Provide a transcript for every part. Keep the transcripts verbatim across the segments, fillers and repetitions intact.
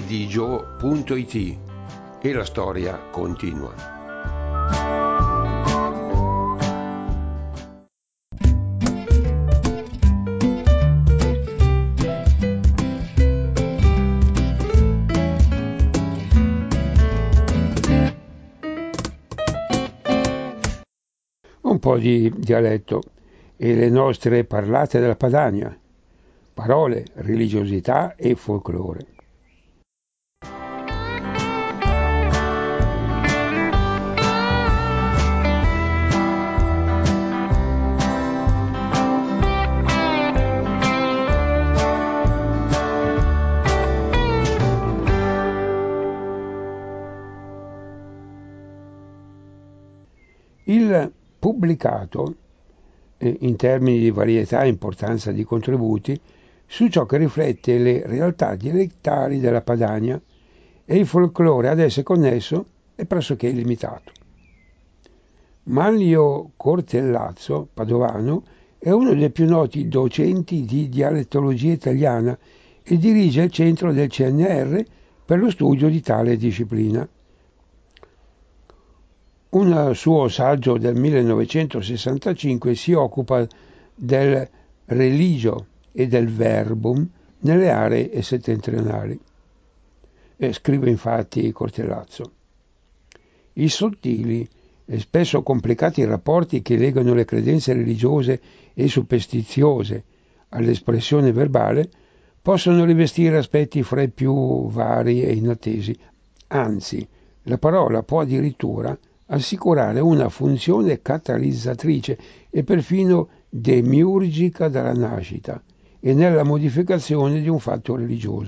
digio punto it e la storia continua. Un po' di dialetto e le nostre parlate della Padania, parole, religiosità e folklore. Il pubblicato, eh, in termini di varietà e importanza di contributi, su ciò che riflette le realtà dialettali della Padania e il folklore ad esse connesso è pressoché illimitato. Manlio Cortellazzo, padovano, è uno dei più noti docenti di dialettologia italiana e dirige il centro del C N R per lo studio di tale disciplina. Un suo saggio del millenovecentosessantacinque si occupa del religio e del verbum nelle aree settentrionali. E scrive infatti Cortellazzo: i sottili e spesso complicati rapporti che legano le credenze religiose e superstiziose all'espressione verbale possono rivestire aspetti fra i più vari e inattesi. Anzi, la parola può addirittura assicurare una funzione catalizzatrice e perfino demiurgica dalla nascita e nella modificazione di un fatto religioso.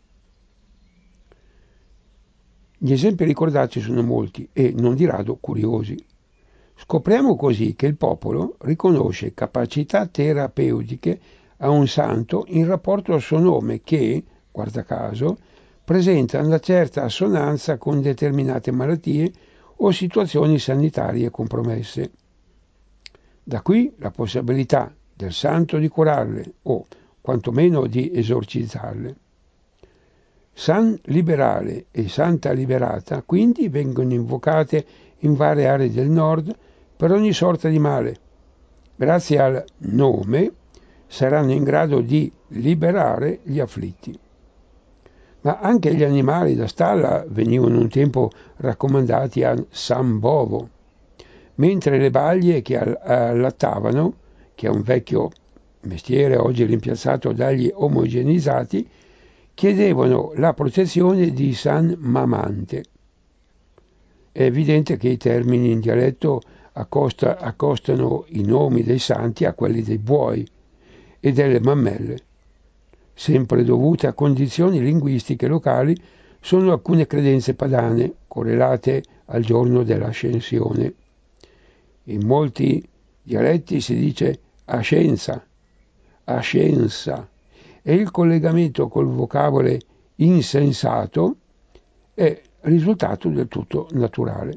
Gli esempi ricordati sono molti e non di rado curiosi. Scopriamo così che il popolo riconosce capacità terapeutiche a un santo in rapporto al suo nome che, guarda caso, presenta una certa assonanza con determinate malattie o situazioni sanitarie compromesse. Da qui la possibilità del santo di curarle o quantomeno di esorcizzarle. San Liberale e Santa Liberata quindi vengono invocate in varie aree del nord per ogni sorta di male. Grazie al nome saranno in grado di liberare gli afflitti. Ma anche gli animali da stalla venivano un tempo raccomandati a San Bovo, mentre le baglie che allattavano, che è un vecchio mestiere oggi rimpiazzato dagli omogenizzati, chiedevano la protezione di San Mamante. È evidente che i termini in dialetto accosta, accostano i nomi dei santi a quelli dei buoi e delle mammelle. Sempre dovute a condizioni linguistiche locali, sono alcune credenze padane correlate al giorno dell'ascensione. In molti dialetti si dice ascensa, ascensa, e il collegamento col vocabolo insensato è risultato del tutto naturale.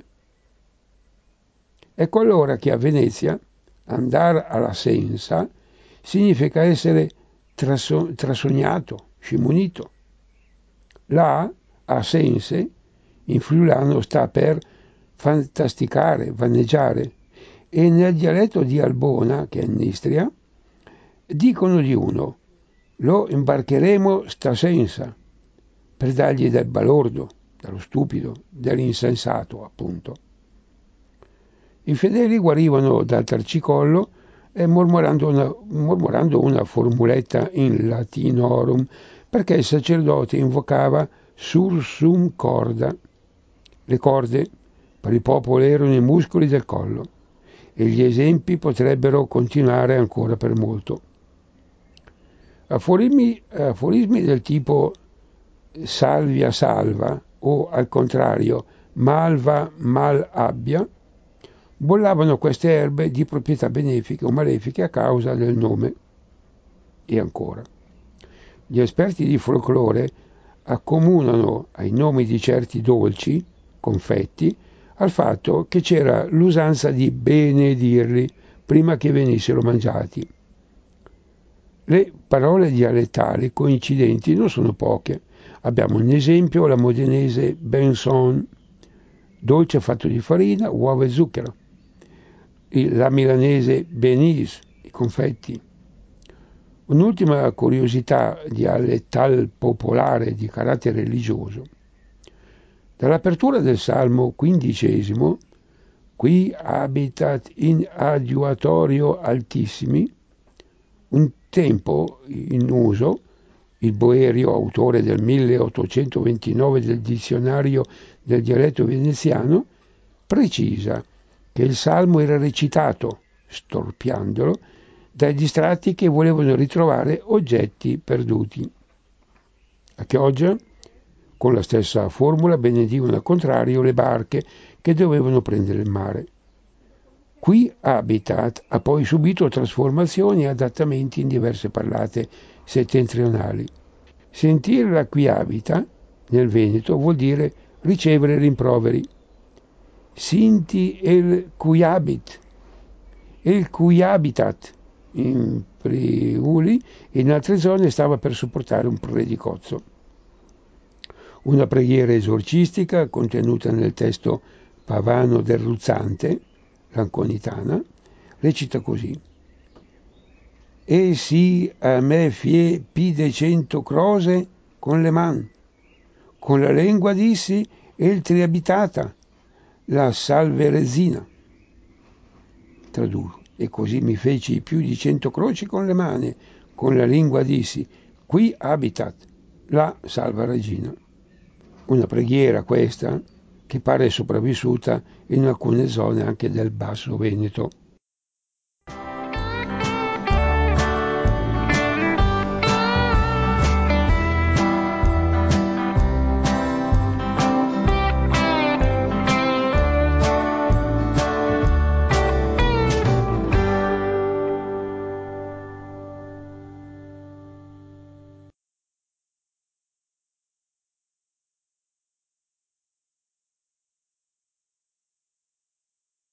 Ecco allora che a Venezia andare alla sensa significa essere traso- trasognato, scimunito. La a sense in friulano sta per fantasticare, vaneggiare, e nel dialetto di Albona, che è in Istria, dicono di uno: lo imbarcheremo stasenza, per dargli del balordo, dello stupido, dell'insensato, appunto. I fedeli guarivano dal torcicollo e mormorando una, mormorando una formuletta in latinorum, perché il sacerdote invocava sursum corda. Le corde per il popolo erano i muscoli del collo, e gli esempi potrebbero continuare ancora per molto. Aforismi, aforismi del tipo salvia salva o al contrario malva mal abbia bollavano queste erbe di proprietà benefiche o malefiche a causa del nome. E ancora, gli esperti di folklore accomunano ai nomi di certi dolci, confetti, al fatto che c'era l'usanza di benedirli prima che venissero mangiati. Le parole dialettali coincidenti non sono poche, Abbiamo un esempio, la modenese Benson, dolce fatto di farina, uova e zucchero. La milanese Benise, i confetti. Un'ultima curiosità di alle tal popolare di carattere religioso. Dall'apertura del Salmo quindicesimo, qui habitat in adiuatorio altissimi, un tempo in uso, il Boerio, autore del milleottocentoventinove del dizionario del dialetto veneziano, precisa che il Salmo era recitato, storpiandolo, dai distratti che volevano ritrovare oggetti perduti. A Chioggia, con la stessa formula, benedivano al contrario le barche che dovevano prendere il mare. Qui Habitat ha poi subito trasformazioni e adattamenti in diverse parlate settentrionali. Sentire la qui abita nel Veneto vuol dire ricevere rimproveri. Sinti el cui habit, il cui habitat in Friuli e in altre zone stava per supportare un predicozzo. Una preghiera esorcistica contenuta nel testo pavano del Ruzzante, l'Anconitana, recita così: E si a me fie pi de cento crose con le man, con la lingua dissi el triabitata, la salverezina. Traduco: e così mi feci più di cento croci con le mani, con la lingua dissi, qui habitat, la salva regina. Una preghiera questa che pare sopravvissuta in alcune zone anche del Basso Veneto.